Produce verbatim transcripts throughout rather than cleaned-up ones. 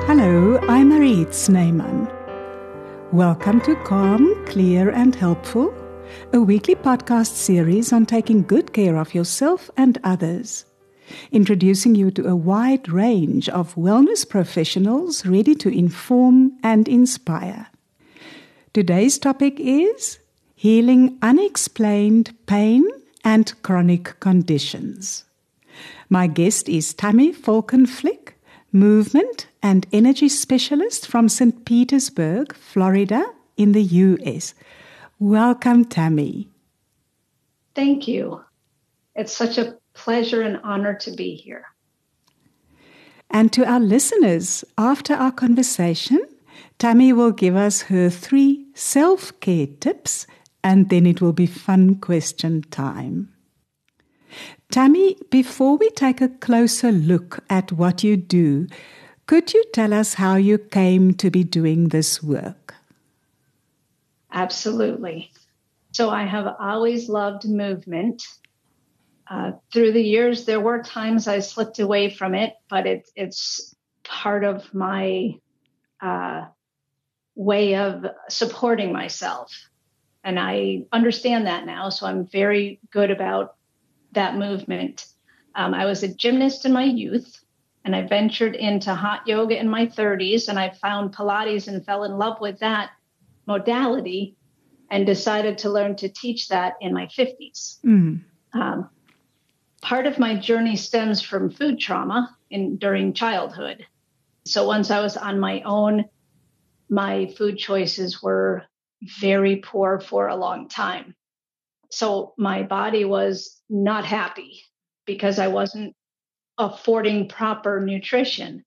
Hello, I'm Mariet Snyman. Welcome to Calm, Clear and Helpful, a weekly podcast series on taking good care of yourself and others, introducing you to a wide range of wellness professionals ready to inform and inspire. Today's topic is healing unexplained pain and chronic conditions. My guest is Tammy Falkenflik, movement and energy specialist from Saint Petersburg, Florida, in the U S. Welcome, Tammy. Thank you. It's such a pleasure and honor to be here. And to our listeners, after our conversation, Tammy will give us her three self-care tips, and then it will be fun question time. Tammy, before we take a closer look at what you do, could you tell us how you came to be doing this work? Absolutely. So I have always loved movement. Uh, through the years, there were times I slipped away from it, but it, it's part of my uh, way of supporting myself. And I understand that now, so I'm very good about that movement. Um, I was a gymnast in my youth, and I ventured into hot yoga in my thirties, and I found Pilates and fell in love with that modality and decided to learn to teach that in my fifties. Mm. Um, part of my journey stems from food trauma in during childhood. So once I was on my own, my food choices were very poor for a long time. So my body was not happy because I wasn't affording proper nutrition.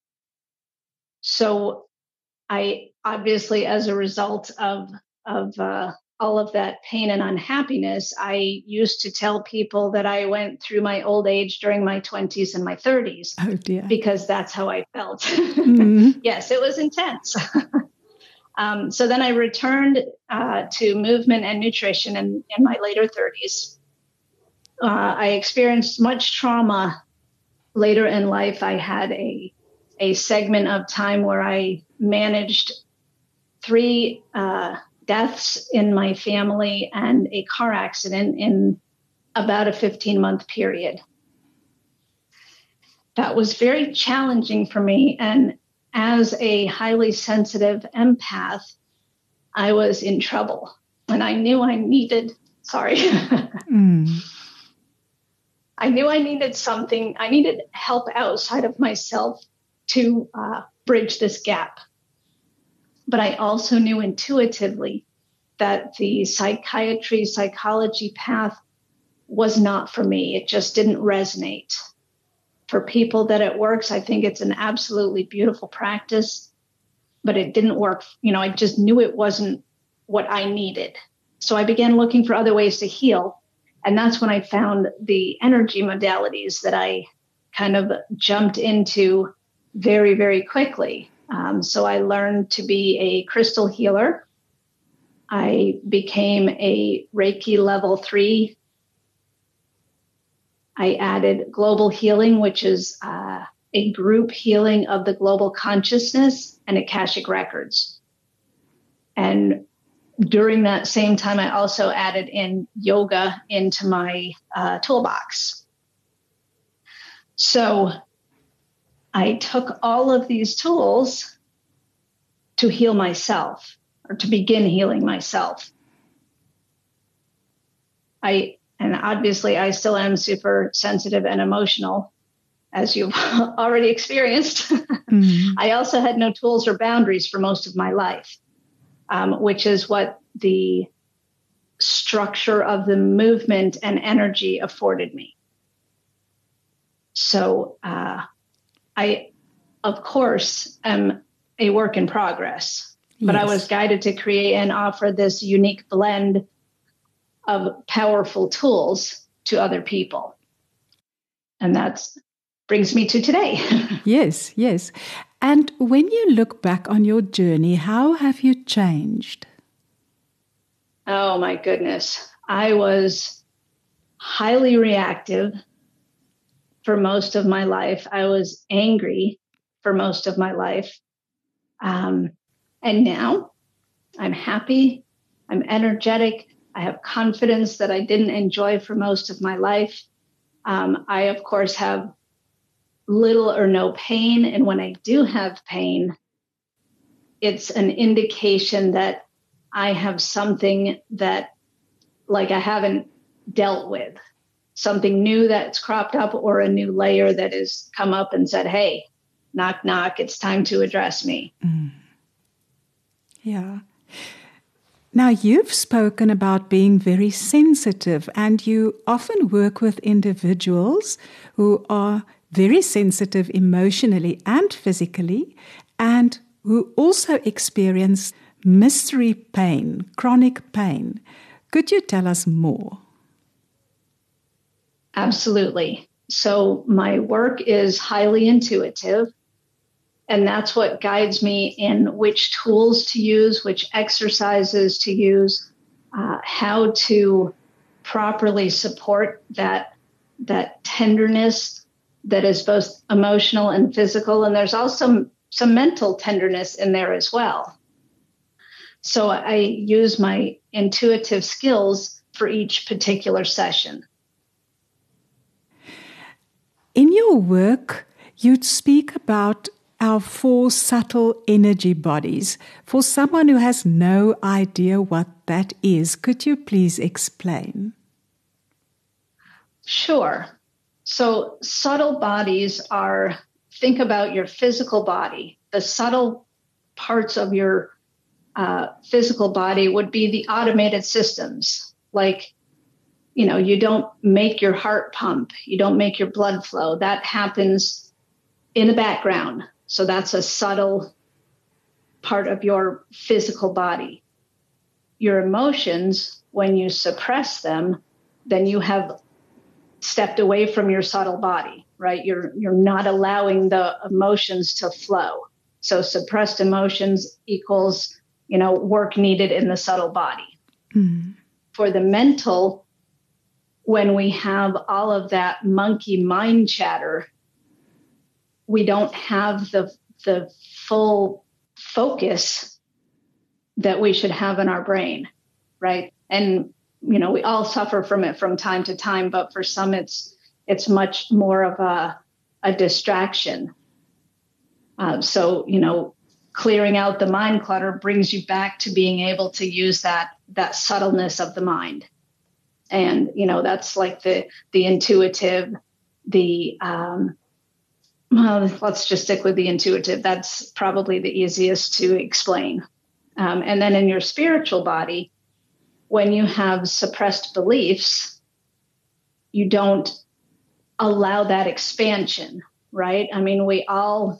So I obviously, as a result of, of uh, all of that pain and unhappiness, I used to tell people that I went through my old age during my twenties and my thirties. Oh dear. Because that's how I felt. Mm-hmm. Yes, it was intense. Um, so then I returned uh, to movement and nutrition in, in my later thirties. Uh, I experienced much trauma later in life. I had a, a segment of time where I managed three uh, deaths in my family and a car accident in about a fifteen-month period. That was very challenging for me, and as a highly sensitive empath, I was in trouble. And I knew I needed, sorry, mm. I knew I needed something. I needed help outside of myself to uh, bridge this gap. But I also knew intuitively that the psychiatry, psychology path was not for me. It just didn't resonate. For people that it works, I think it's an absolutely beautiful practice, but it didn't work. You know, I just knew it wasn't what I needed. So I began looking for other ways to heal. And that's when I found the energy modalities that I kind of jumped into very, very quickly. Um, so I learned to be a crystal healer. I became a Reiki level three. I added global healing, which is uh, a group healing of the global consciousness, and Akashic records. And during that same time, I also added in yoga into my uh, toolbox. So I took all of these tools to heal myself, or to begin healing myself. I And obviously, I still am super sensitive and emotional, as you've already experienced. Mm-hmm. I also had no tools or boundaries for most of my life, um, which is what the structure of the movement and energy afforded me. So uh, I, of course, am a work in progress, but yes. I was guided to create and offer this unique blend of powerful tools to other people. And that brings me to today. Yes, yes. And when you look back on your journey, how have you changed? Oh, my goodness. I was highly reactive for most of my life. I was angry for most of my life. Um, and now I'm happy. I'm energetic. I have confidence that I didn't enjoy for most of my life. Um, I, of course, have little or no pain. And when I do have pain, it's an indication that I have something that, like, I haven't dealt with, something new that's cropped up, or a new layer that has come up and said, hey, knock, knock, it's time to address me. Mm. Yeah. Now, you've spoken about being very sensitive, and you often work with individuals who are very sensitive emotionally and physically, and who also experience mystery pain, chronic pain. Could you tell us more? Absolutely. So my work is highly intuitive, and that's what guides me in which tools to use, which exercises to use, uh, how to properly support that, that tenderness that is both emotional and physical. And there's also some mental tenderness in there as well. So I use my intuitive skills for each particular session. In your work, you'd speak about our four subtle energy bodies. For someone who has no idea what that is, could you please explain? Sure. So subtle bodies are, think about your physical body. The subtle parts of your uh, physical body would be the automated systems. Like, you know, you don't make your heart pump. You don't make your blood flow. That happens in the background. So that's a subtle part of your physical body. Your emotions, when you suppress them, then you have stepped away from your subtle body, right? You're you're not allowing the emotions to flow. So suppressed emotions equals, you know, work needed in the subtle body. Mm. For the mental, when we have all of that monkey mind chatter, we don't have the the full focus that we should have in our brain, right? And, you know, we all suffer from it from time to time, but for some it's it's much more of a, a distraction. Uh, so, you know, clearing out the mind clutter brings you back to being able to use that that subtleness of the mind. And, you know, that's like the the intuitive, the um well, let's just stick with the intuitive. That's probably the easiest to explain. Um, and then in your spiritual body, when you have suppressed beliefs, you don't allow that expansion, right? I mean, we all,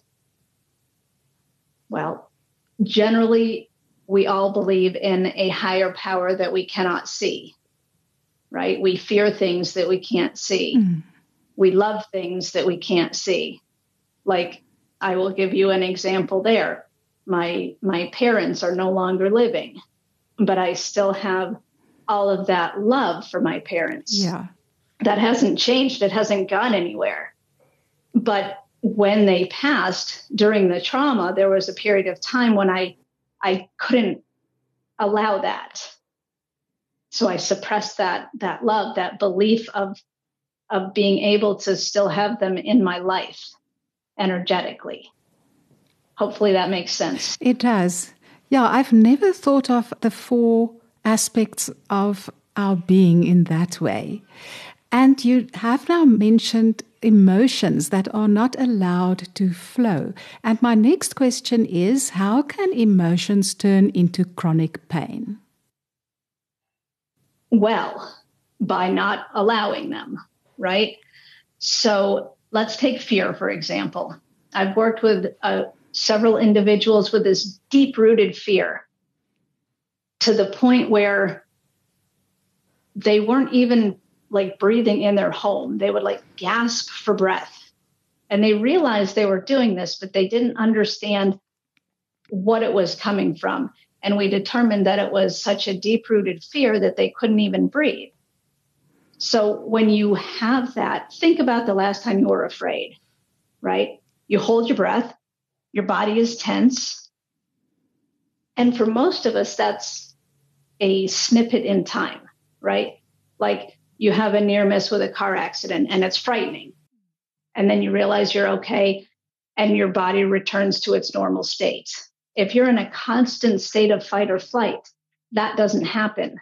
well, generally, we all believe in a higher power that we cannot see, right? We fear things that we can't see. Mm. We love things that we can't see. Like, I will give you an example there. My my parents are no longer living, but I still have all of that love for my parents. Yeah. That hasn't changed. It hasn't gone anywhere. But when they passed during the trauma, there was a period of time when I I couldn't allow that. So I suppressed that that love, that belief of of being able to still have them in my life energetically. Hopefully that makes sense. It does. Yeah, I've never thought of the four aspects of our being in that way. And you have now mentioned emotions that are not allowed to flow. And my next question is, how can emotions turn into chronic pain? Well, by not allowing them, right? So let's take fear, for example. I've worked with uh, several individuals with this deep-rooted fear to the point where they weren't even like breathing in their home. They would like gasp for breath. And they realized they were doing this, but they didn't understand what it was coming from. And we determined that it was such a deep-rooted fear that they couldn't even breathe. So when you have that, think about the last time you were afraid, right? You hold your breath your body is tense. And for most of us, that's a snippet in time, right? Like you have a near miss with a car accident and it's frightening. And then you realize you're okay and your body returns to its normal state. If you're in a constant state of fight or flight, that doesn't happen.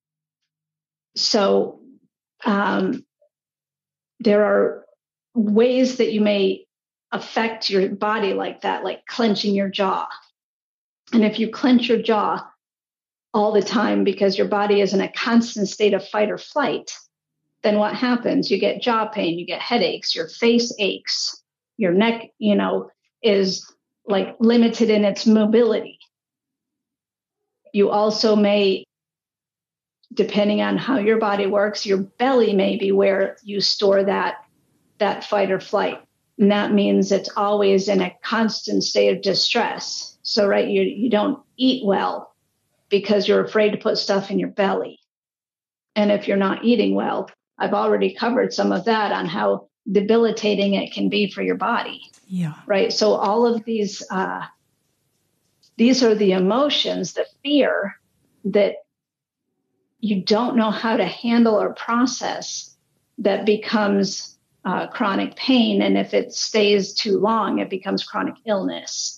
So um, there are ways that you may affect your body like that, like clenching your jaw. And if you clench your jaw all the time because your body is in a constant state of fight or flight, then what happens? You get jaw pain, you get headaches, your face aches, your neck, you know, is like limited in its mobility. You also may, depending on how your body works, your belly may be where you store that, that fight or flight. And that means it's always in a constant state of distress. So, right, you, you don't eat well because you're afraid to put stuff in your belly. And if you're not eating well, I've already covered some of that on how debilitating it can be for your body. Yeah. Right. So all of these, uh, these are the emotions, the fear that you don't know how to handle or process that becomes uh, chronic pain. And if it stays too long, it becomes chronic illness.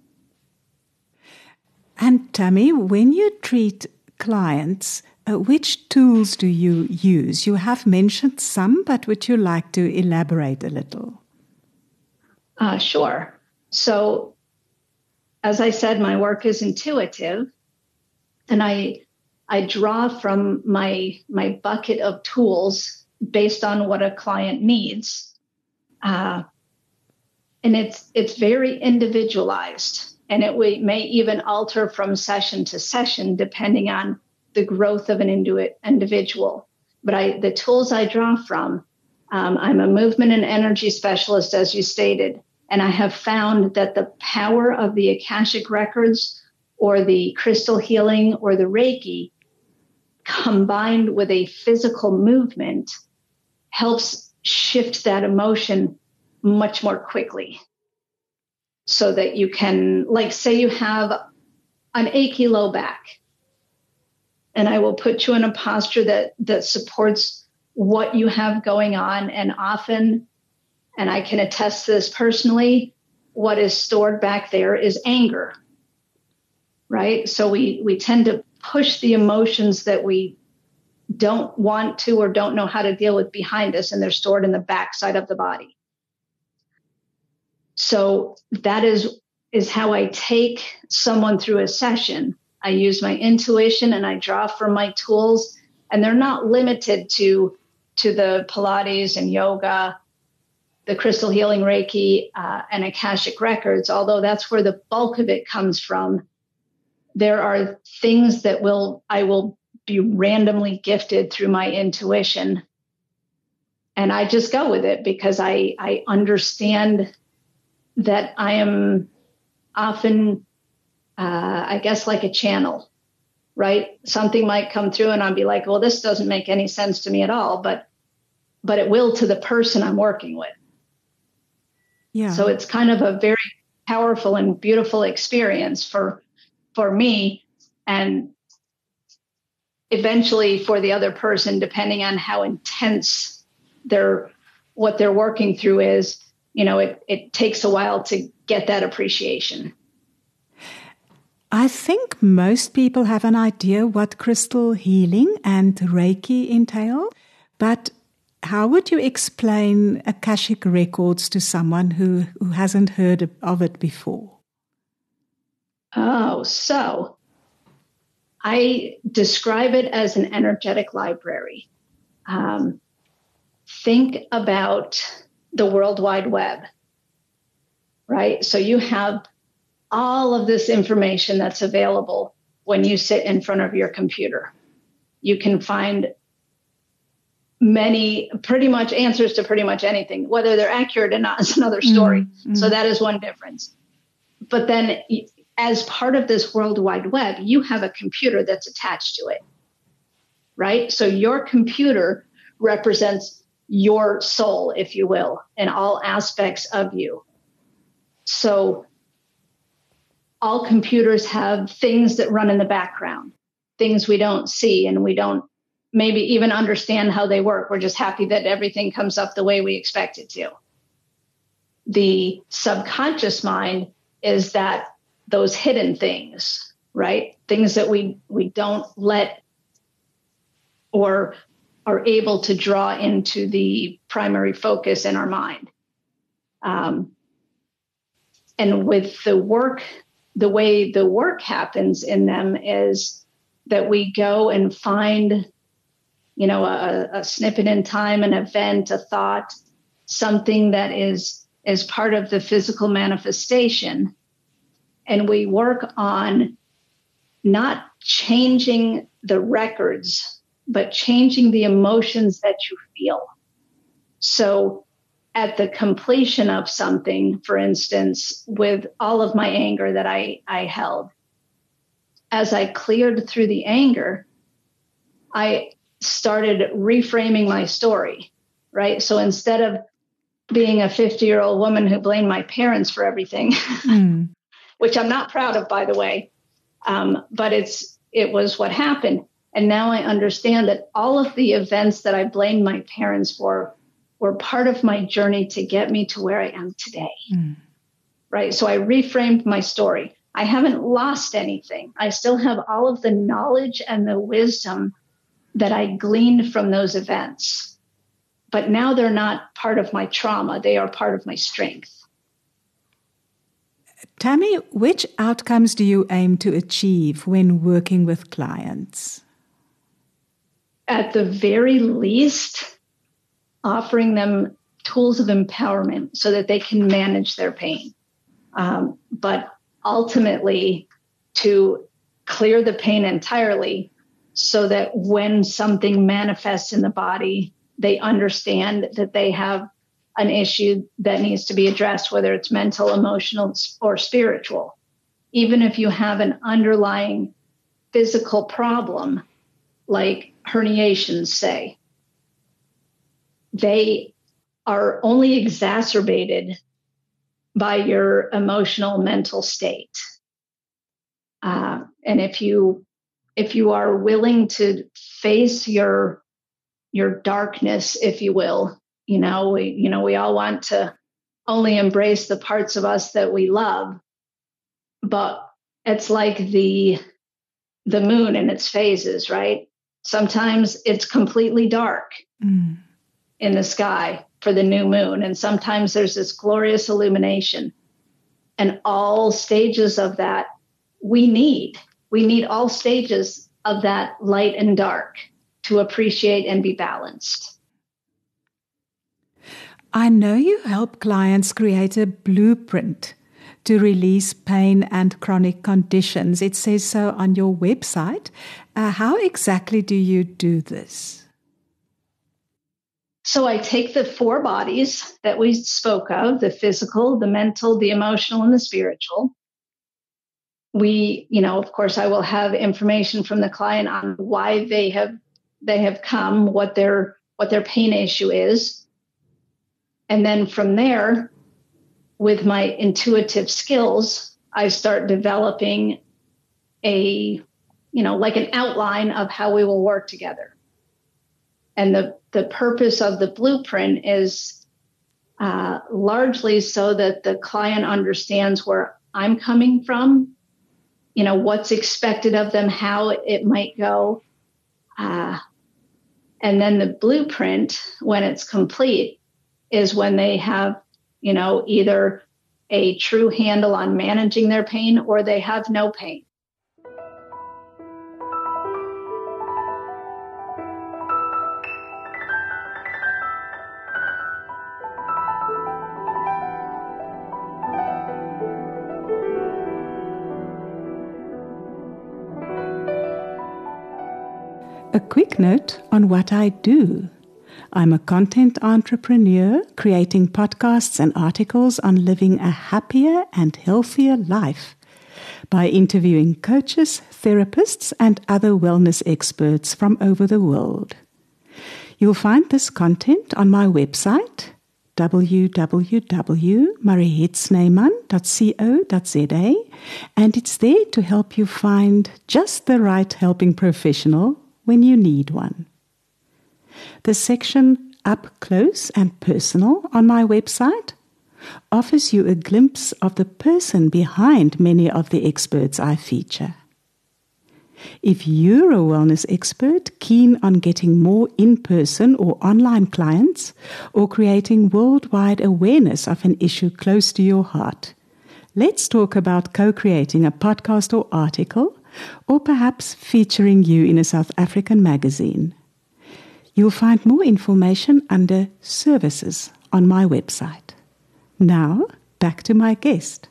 And Tammy, when you treat clients, uh, which tools do you use? You have mentioned some, but would you like to elaborate a little? Uh, sure. So, as I said, my work is intuitive, and I I draw from my my bucket of tools based on what a client needs, uh, and it's it's very individualized, and it w- may even alter from session to session depending on the growth of an indu- individual. But I the tools I draw from, um, I'm a movement and energy specialist, as you stated. And I have found that the power of the Akashic records or the crystal healing or the Reiki combined with a physical movement helps shift that emotion much more quickly. So that you can, like, say you have an achy low back, and I will put you in a posture that, that supports what you have going on. And often, and I can attest to this personally, what is stored back there is anger, right? So we, we tend to push the emotions that we don't want to or don't know how to deal with behind us, and they're stored in the backside of the body. So that is, is how I take someone through a session. I use my intuition and I draw from my tools, and they're not limited to, to the Pilates and yoga, the crystal healing Reiki, uh, and Akashic records, although that's where the bulk of it comes from. There are things that will I will be randomly gifted through my intuition. And I just go with it because I, I understand that I am often, uh, I guess, like a channel, right? Something might come through and I'll be like, well, this doesn't make any sense to me at all, but but it will to the person I'm working with. Yeah. So it's kind of a very powerful and beautiful experience for for me, and eventually for the other person, depending on how intense their what they're working through is. You know, it, it takes a while to get that appreciation. I think most people have an idea what crystal healing and Reiki entail, but how would you explain Akashic records to someone who, who hasn't heard of it before? Oh, so I describe it as an energetic library. Um, think about the World Wide Web, right? So you have all of this information that's available when you sit in front of your computer. You can find many, pretty much answers to pretty much anything. Whether they're accurate or not is another story. Mm-hmm. So that is one difference. But then as part of this World Wide Web, you have a computer that's attached to it, right? So your computer represents your soul, if you will, in all aspects of you. So all computers have things that run in the background, things we don't see and we don't maybe even understand how they work. We're just happy that everything comes up the way we expect it to. The subconscious mind is that those hidden things, right? Things that we, we don't let or are able to draw into the primary focus in our mind. Um, and with the work, the way the work happens in them is that we go and find, you know, a, a snippet in time, an event, a thought, something that is, is part of the physical manifestation. And we work on not changing the records, but changing the emotions that you feel. So at the completion of something, for instance, with all of my anger that I, I held, as I cleared through the anger, I started reframing my story, right? So instead of being a fifty-year-old woman who blamed my parents for everything, mm. which I'm not proud of, by the way, um, but it's it was what happened. And now I understand that all of the events that I blamed my parents for were part of my journey to get me to where I am today, mm. right? So I reframed my story. I haven't lost anything. I still have all of the knowledge and the wisdom that I gleaned from those events. But now they're not part of my trauma. They are part of my strength. Tammy, which outcomes do you aim to achieve when working with clients? At the very least, offering them tools of empowerment so that they can manage their pain. Um, but ultimately, to clear the pain entirely so that when something manifests in the body, they understand that they have an issue that needs to be addressed, whether it's mental, emotional, or spiritual. Even if you have an underlying physical problem, like herniations, say, they are only exacerbated by your emotional, mental state. Uh, and if you if you are willing to face your your darkness, if you will, you know, we you know we all want to only embrace the parts of us that we love, but it's like the the moon in its phases, right? Sometimes it's completely dark mm. in the sky for the new moon, and sometimes there's this glorious illumination. And all stages of that we need. We need all stages of that light and dark to appreciate and be balanced. I know you help clients create a blueprint to release pain and chronic conditions. It says so on your website. Uh, how exactly do you do this? So I take the four bodies that we spoke of, the physical, the mental, the emotional, and the spiritual. We, you know, of course, I will have information from the client on why they have they have come, what their what their pain issue is. And then from there, with my intuitive skills, I start developing a, you know, like an outline of how we will work together. And the, the purpose of the blueprint is uh, largely so that the client understands where I'm coming from, you know, what's expected of them, how it might go. Uh, and then the blueprint, when it's complete, is when they have, you know, either a true handle on managing their pain or they have no pain. A quick note on what I do. I'm a content entrepreneur creating podcasts and articles on living a happier and healthier life by interviewing coaches, therapists, and other wellness experts from over the world. You'll find this content on my website, w w w dot mariette snyman dot co dot za, and it's there to help you find just the right helping professional when you need one. The section Up Close and Personal on my website offers you a glimpse of the person behind many of the experts I feature. If you're a wellness expert keen on getting more in-person or online clients or creating worldwide awareness of an issue close to your heart, let's talk about co-creating a podcast or article, or perhaps featuring you in a South African magazine. You'll find more information under Services on my website. Now, back to my guest.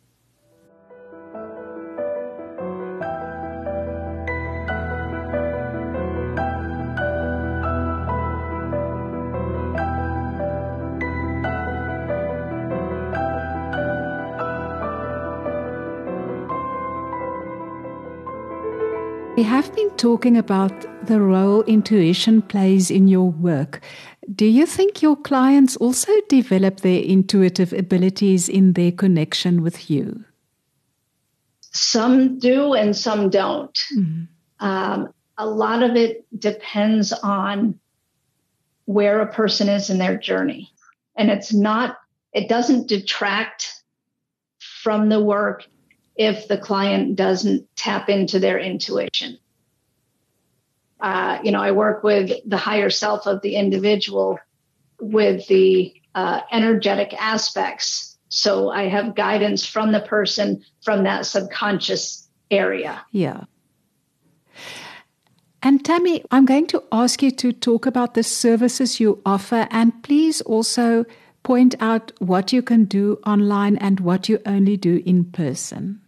We have been talking about the role intuition plays in your work. Do you think your clients also develop their intuitive abilities in their connection with you? Some do and some don't. Mm-hmm. Um, a lot of it depends on where a person is in their journey. And it's not, it doesn't detract from the work if the client doesn't tap into their intuition. Uh, you know, I work with the higher self of the individual with the uh, energetic aspects. So I have guidance from the person from that subconscious area. Yeah. And Tammy, I'm going to ask you to talk about the services you offer, and please also point out what you can do online and what you only do in person.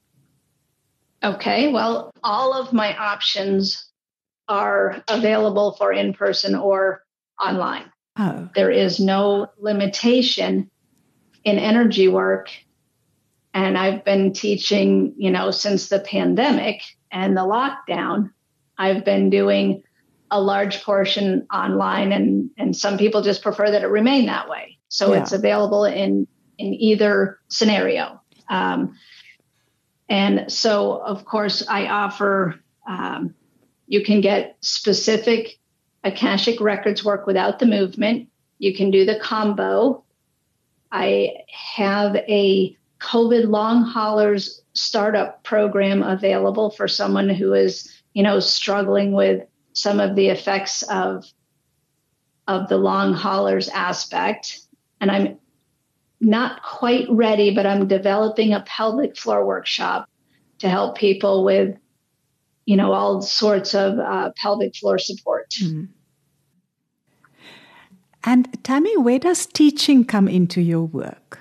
Okay, well, all of my options are available for in-person or online. Oh. There is no limitation in energy work. And I've been teaching, you know, since the pandemic and the lockdown. I've been doing a large portion online, and, and some people just prefer that it remain that way. So yeah. It's available in, in either scenario. Um, And so, of course, I offer, um, you can get specific Akashic Records work without the movement. You can do the combo. I have a COVID long haulers startup program available for someone who is, you know, struggling with some of the effects of, of the long haulers aspect. And I'm not quite ready, but I'm developing a pelvic floor workshop to help people with, you know, all sorts of uh, pelvic floor support. Mm. And Tammy, where does teaching come into your work?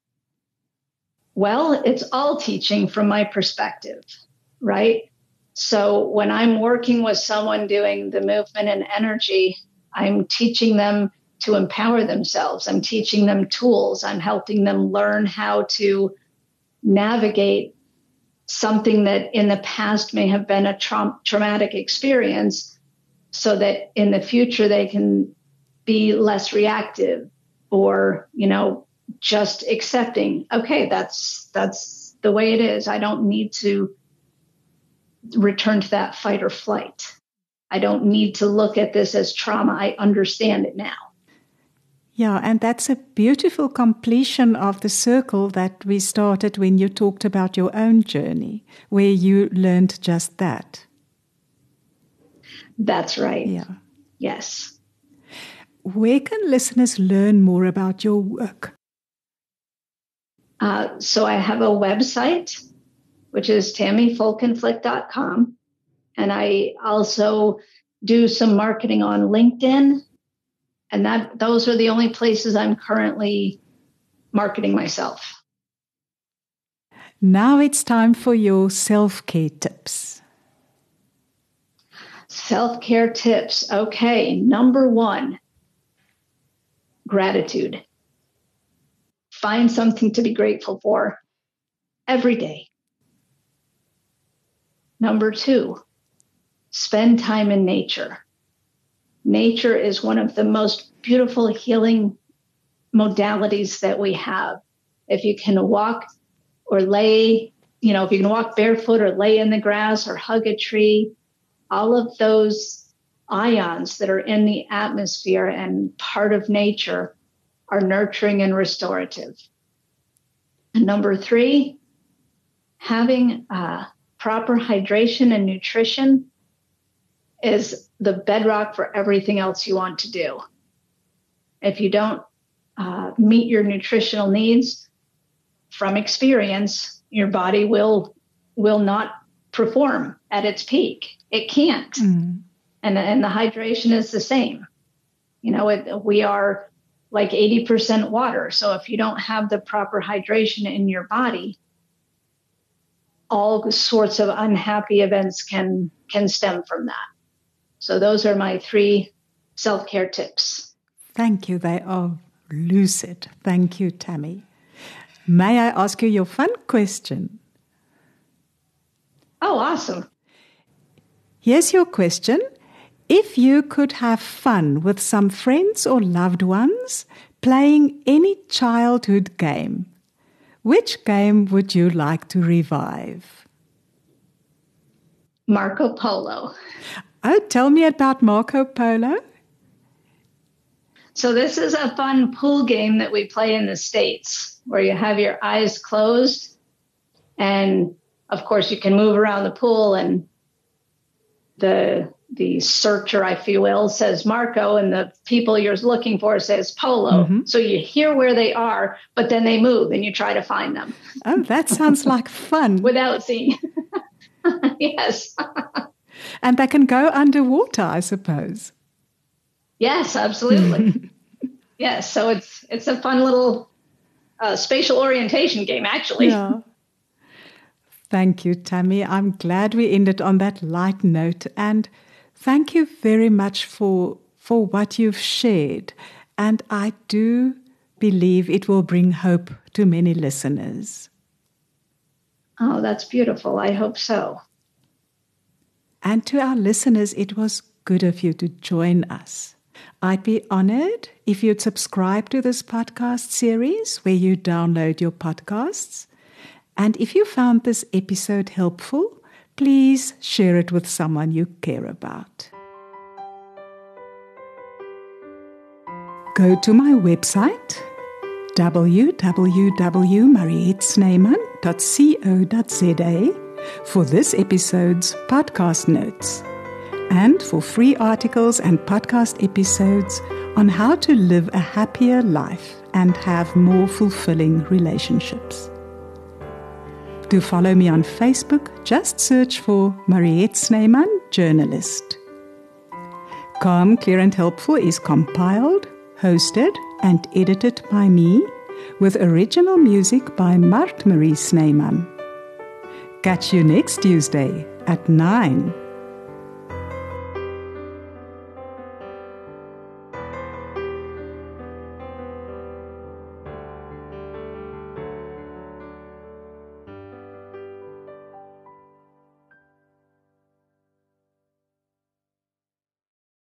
Well, it's all teaching from my perspective, right? So when I'm working with someone doing the movement and energy, I'm teaching them to empower themselves. I'm teaching them tools. I'm helping them learn how to navigate something that in the past may have been a tra- traumatic experience, so that in the future they can be less reactive, or, you know, just accepting, okay, that's, that's the way it is. I don't need to return to that fight or flight. I don't need to look at this as trauma. I understand it now. Yeah, and that's a beautiful completion of the circle that we started when you talked about your own journey, where you learned just that. That's right. Yeah. Yes. Where can listeners learn more about your work? Uh, so I have a website, which is tammy folkenflik dot com. And I also do some marketing on LinkedIn. And that those are the only places I'm currently marketing myself. Now it's time for your self-care tips. Self-care tips. Okay, number one, gratitude. Find something to be grateful for every day. Number two, spend time in nature. Nature is one of the most beautiful healing modalities that we have. If you can walk or lay, you know, if you can walk barefoot or lay in the grass or hug a tree, all of those ions that are in the atmosphere and part of nature are nurturing and restorative. And number three, having uh, proper hydration and nutrition is the bedrock for everything else you want to do. If you don't uh, meet your nutritional needs, from experience, your body will will not perform at its peak. It can't. Mm. And, and the hydration is the same. You know, it, we are like eighty percent water. So if you don't have the proper hydration in your body, all sorts of unhappy events can can stem from that. So those are my three self-care tips. Thank you. They are lucid. Thank you, Tammy. May I ask you your fun question? Oh, awesome. Here's your question. If you could have fun with some friends or loved ones playing any childhood game, which game would you like to revive? Marco Polo. Oh, tell me about Marco Polo. So this is a fun pool game that we play in the States, where you have your eyes closed. And of course, you can move around the pool, and the the searcher, if you will, says Marco, and the people you're looking for says Polo. Mm-hmm. So you hear where they are, but then they move and you try to find them. Oh, that sounds like fun. Without seeing. Yes. And they can go underwater, I suppose. Yes, absolutely. Yes, so it's it's a fun little uh, spatial orientation game, actually. Yeah. Thank you, Tammy. I'm glad we ended on that light note. And thank you very much for, for what you've shared. And I do believe it will bring hope to many listeners. Oh, that's beautiful. I hope so. And to our listeners, it was good of you to join us. I'd be honored if you'd subscribe to this podcast series where you download your podcasts. And if you found this episode helpful, please share it with someone you care about. Go to my website, w w w dot mariette snyman dot co dot z a, for this episode's podcast notes, and for free articles and podcast episodes on how to live a happier life and have more fulfilling relationships. To follow me on Facebook, just search for Mariette Snyman, journalist. Calm, Clear and Helpful is compiled, hosted and edited by me, with original music by Mart Marie Snyman. Catch you next Tuesday at nine.